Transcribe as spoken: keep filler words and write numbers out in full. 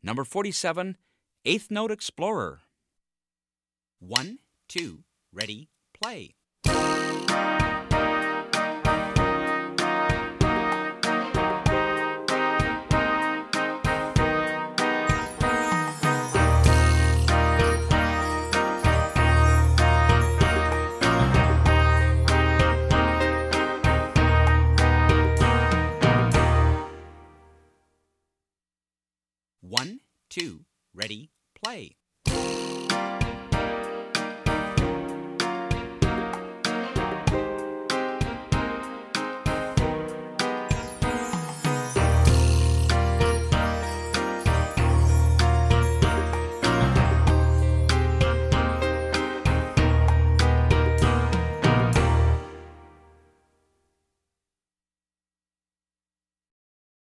Number forty-seven, Eighth Note Explorer. One, two, ready, play. One, two, ready, play.